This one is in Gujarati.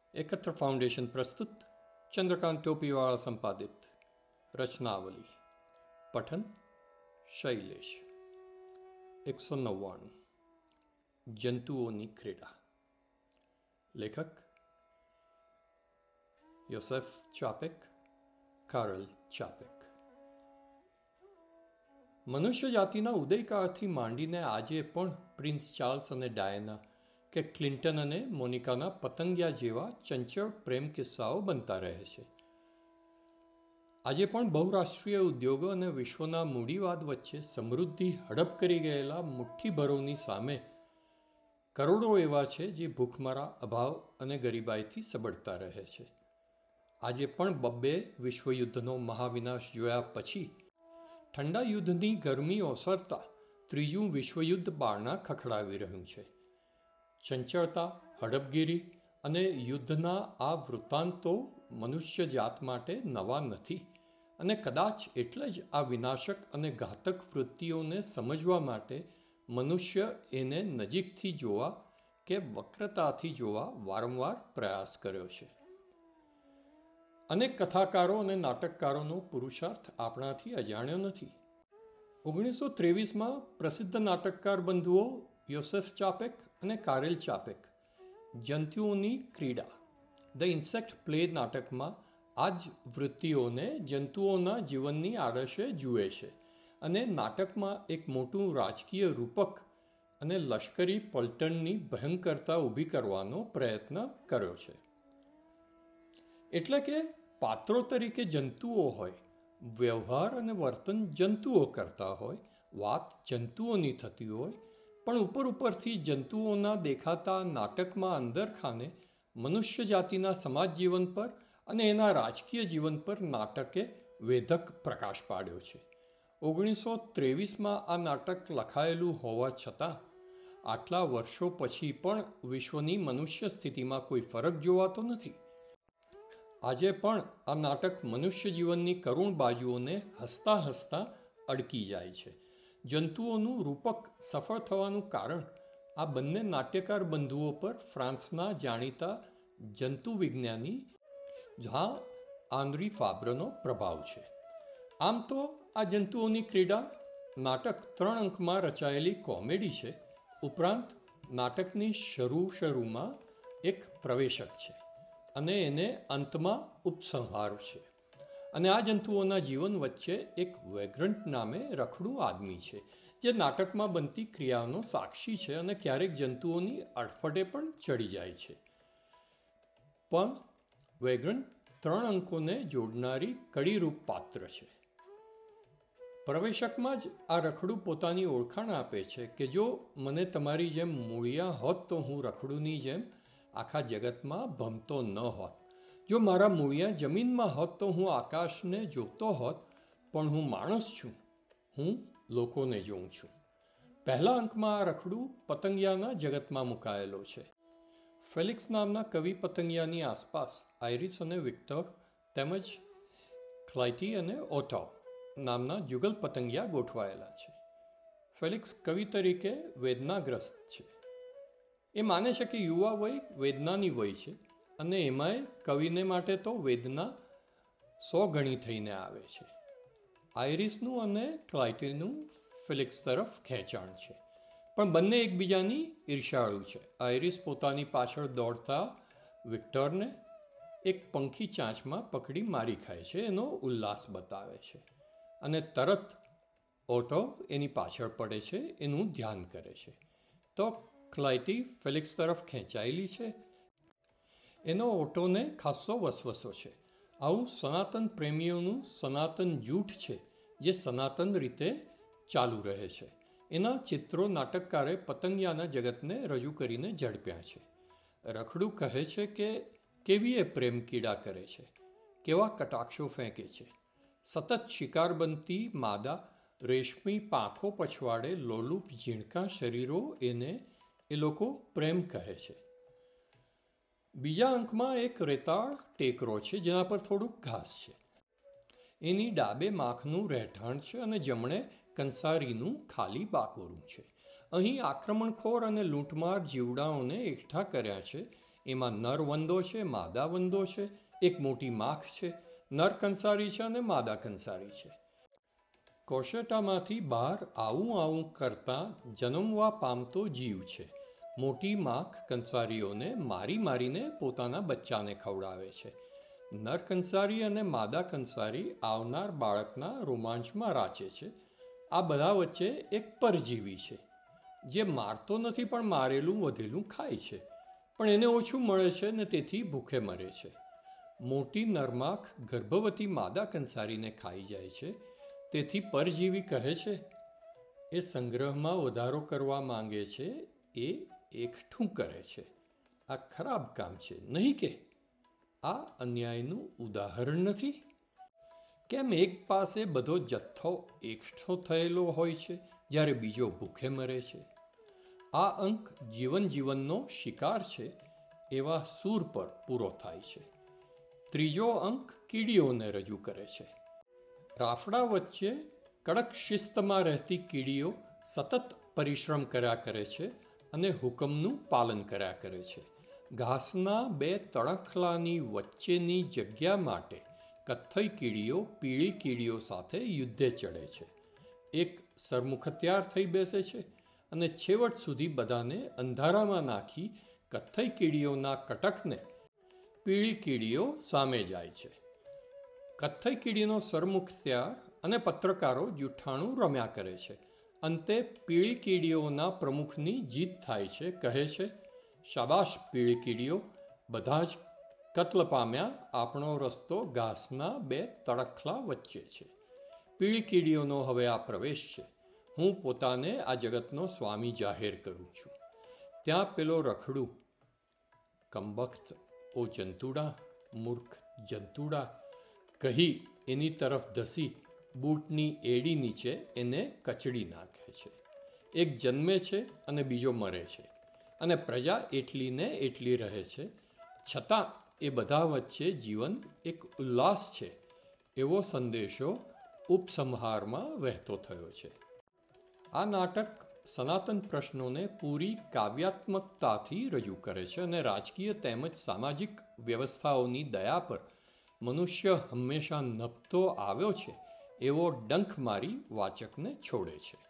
एकत्र फाउंडेशन प्रस्तुत चंद्रकांत टोपीवाला संपादित रचनावली पठन शैलेश 199 जंतुओनी क्रीड़ा लेखक योसेफ चापेक કારલ ચાપેક મનુષ્ય જાતિના ઉદયકાળથી માંડીને આજે પણ પ્રિન્સ ચાર્લ્સ અને ડાયના કે ક્લિન્ટન અને મોનિકાના પતંગિયા જેવા ચંચળ પ્રેમ કિસ્સાઓ બનતા રહે છે. આજે પણ બહુરાષ્ટ્રીય ઉદ્યોગો અને વિશ્વના મૂડીવાદ વચ્ચે સમૃદ્ધિ હડપ કરી ગયેલા મુઠ્ઠીભરોની સામે કરોડો એવા છે જે ભૂખમરા, અભાવ અને ગરીબાઈથી સબડતા રહે છે. આજે પણ બબ્બે વિશ્વયુદ્ધનો મહાવિનાશ જોયા પછી ઠંડા યુદ્ધની ગરમી ઓસરતા ત્રીજું વિશ્વયુદ્ધ બારણા ખખડાવી રહ્યું છે. ચંચળતા, હડપગીરી અને યુદ્ધના આ વૃત્તાંતો મનુષ્ય જાત માટે નવા નથી અને કદાચ એટલે જ આ વિનાશક અને ઘાતક વૃત્તિઓને સમજવા માટે મનુષ્ય એને નજીકથી જોવા કે વક્રતાથી જોવા વારંવાર પ્રયાસ કર્યો છે. અનેક કથાકારો અને નાટકકારોનો પુરુષાર્થ આપણાથી અજાણ્યો નથી. 1923માં પ્રસિદ્ધ નાટકકાર બંધુઓ યોસેફ ચાપેક અને કારેલ ચાપેક જંતુઓની ક્રીડા ધ ઇન્સેક્ટ પ્લે નાટકમાં આ જ વૃત્તિઓને જંતુઓના જીવનની આડશે જુએ છે અને નાટકમાં એક મોટું રાજકીય રૂપક અને લશ્કરી પલટણની ભયંકરતા ઊભી કરવાનો પ્રયત્ન કર્યો છે. એટલે કે પાત્રો તરીકે જંતુઓ હોય, વ્યવહાર અને વર્તન જંતુઓ કરતા હોય, વાત જંતુઓની થતી હોય, પણ ઉપરથી જંતુઓના દેખાતા નાટકમાં અંદરખાને મનુષ્ય જાતિના સમાજ જીવન પર અને એના રાજકીય જીવન પર નાટકે વેધક પ્રકાશ પાડ્યો છે. 1923માં આ નાટક લખાયેલું હોવા છતાં આટલા વર્ષો પછી પણ વિશ્વની મનુષ્ય સ્થિતિમાં કોઈ ફરક જોવાતો નથી. આજે પણ આ નાટક મનુષ્ય જીવનની કરુણ બાજુઓને હસતા હસતા અડકી જાય છે. જંતુઓનું રૂપક સફળ થવાનું કારણ આ બંને નાટ્યકાર બંધુઓ પર ફ્રાન્સના જાણીતા જંતુ વિજ્ઞાની ઝાં આન્રી ફાબ્રનો પ્રભાવ છે. આમ તો આ જંતુઓની ક્રીડા નાટક 3 અંકમાં રચાયેલી કોમેડી છે. ઉપરાંત નાટકની શરૂમાં એક પ્રવેશક છે અને એને અંતમાં ઉપસંહાર છે. અને આ જંતુઓના જીવન વચ્ચે એક વેગ્રન્ટ નામે રખડું આદમી છે જે નાટકમાં બનતી ક્રિયાનો સાક્ષી છે અને ક્યારેક જંતુઓની અડફટે પણ ચડી જાય છે. પણ વેગ્રન્ટ 3 અંકોને જોડનારી કડીરૂપ પાત્ર છે. પ્રવેશકમાં જ આ રખડું પોતાની ઓળખાણ આપે છે કે જો મને તમારી જેમ મૂળિયા હોત તો હું રખડુંની જેમ આખા જગતમાં ભમતો ન હોત. જો મારા મૂળિયા જમીનમાં હોત તો હું આકાશને જોતો હોત, પણ હું માણસ છું, હું લોકોને જોઉં છું. પહેલા અંકમાં આ રખડું પતંગિયાના જગતમાં મુકાયેલો છે. ફેલિક્સ નામના કવિ પતંગિયાની આસપાસ આઇરિસ અને વિક્ટર તેમજ ક્લાઇટી અને ઓટો નામના જુગલ પતંગિયા ગોઠવાયેલા છે. ફેલિક્સ કવિ તરીકે વેદનાગ્રસ્ત છે. એ માને છે કે યુવા વય વેદનાની વય છે અને એમાંય કવિને માટે તો વેદના 100 ગણી થઈને આવે છે. આઇરિસનું અને ક્લાઇટીનું ફેલિક્સ તરફ ખેંચાણ છે, પણ બંને એકબીજાની ઈર્ષાળુ છે. આઇરિસ પોતાની પાછળ દોડતા વિક્ટરને એક પંખી ચાંચમાં પકડી મારી ખાય છે એનો ઉલ્લાસ બતાવે છે અને તરત ઓટો એની પાછળ પડે છે એનું ધ્યાન કરે છે. તો ક્લાઇટી ફેલિક્સ તરફ ખેંચાયેલી છે. એનો ઓટોને ખાસ્સો વસવસો છે. આવું સનાતન પ્રેમીઓનું સનાતન જૂઠ છે જે સનાતન રીતે ચાલુ રહે છે. એના ચિત્રો નાટકકારે પતંગિયાના જગતને રજૂ કરીને ઝડપ્યા છે. રખડું કહે છે કે કેવી એ પ્રેમ કીડા કરે છે, કેવા કટાક્ષો ફેંકે છે. સતત શિકાર બનતી માદા રેશમી પાંખો પછવાડે લોલુપ ઝીણકા શરીરો એને એ લોકો પ્રેમ કહે છે. બીજા અંકમાં એક રેતાળ ટેકરો છે જેના પર થોડુંક ઘાસ છે. એની ડાબે માખનું રહેઠાણ છે અને જમણે કંસારીનું ખાલી બાકોરું છે. અહીં આક્રમણખોર અને લૂંટમાર જીવડાઓને એકઠા કર્યા છે એમાં નર વંદો છે, માદા વંદો છે, એક મોટી માખ છે, નર કંસારી છે અને માદા કંસારી છે. કોશટામાંથી બહાર આવું કરતાં જન્મવા પામતો જીવ છે. મોટી માખ કંસારીઓને મારીને પોતાના બચ્ચાને ખવડાવે છે. નર કંસારી અને માદા કંસારી આવનાર બાળકના રોમાંચમાં રાચે છે. આ બધા વચ્ચે એક પરજીવી છે, જે મારતો નથી પણ મારેલું વધેલું ખાય છે, પણ એને ઓછું મળે છે ને તેથી ભૂખે મરે છે. મોટી નરમાખ ગર્ભવતી માદા કંસારીને ખાઈ જાય છે. તેથી પરજીવી કહે છે, એ સંગ્રહમાં વધારો કરવા માંગે છે, એ એકઠું કરે છે. આ ખરાબ કામ છે, નહીં કે? આ અન્યાયનું ઉદાહરણ નથી? કેમ એક પાસે બધો જથ્થો એકઠો થયેલો હોય છે, જ્યારે બીજો ભૂખે મરે છે? આ અંક જીવનનો શિકાર છે એવા સૂર પર પૂરો થાય છે. ત્રીજો અંક કીડીઓને રજૂ કરે છે. રાફડા વચ્ચે કડક શિસ્તમાં રહેતી કીડીઓ સતત પરિશ્રમ કર્યા કરે છે અને હુકમનું પાલન કર્યા કરે છે. ઘાસના બે તણખલાની વચ્ચેની જગ્યા માટે કથ્થઈ કીડીઓ પીળી કીડીઓ સાથે યુદ્ધે ચડે છે. એક સરમુખ તૈયાર થઈ બેસે છે અને છેવટ સુધી બધાને અંધારામાં નાખી કથ્થઈ કીડીઓના કટકને પીળી કીડીઓ સામે જાય છે. કથ્થઈ કીડીનો સરમુખત્યાર અને પત્રકારો જૂઠાણું રમ્યા કરે છે. અંતે પીળી કીડીઓના પ્રમુખની જીત થાય છે. કહે છે, શાબાશ પીળી કીડીઓ, બધા જ કત્લ પામ્યા. આપણો રસ્તો ઘાસના બે તણખલા વચ્ચે છે. પીળી કીડીઓનો હવે આ પ્રવેશ છે. હું પોતાને આ જગતનો સ્વામી જાહેર કરું છું. ત્યાં પેલો રખડું, કમબખ્ત, ઓ જંતુડા, મૂર્ખ જંતુડા કહી એની તરફ ધસી બૂટની એડી નીચે એને કચડી નાખે છે. એક જન્મે છે અને બીજો મરે છે, અને પ્રજા એટલી ને એટલી રહે છે. છતાં એ બધા વચ્ચે જીવન એક ઉલ્લાસ છે એવો સંદેશો ઉપસંહારમાં વહેતો થયો છે. આ નાટક સનાતન પ્રશ્નોને પૂરી કાવ્યાત્મકતાથી રજૂ કરે છે અને રાજકીય તેમજ સામાજિક વ્યવસ્થાઓની દયા પર મનુષ્ય હંમેશા નભતો આવ્યો છે એવો ડંખ મારી વાચકને છોડે છે.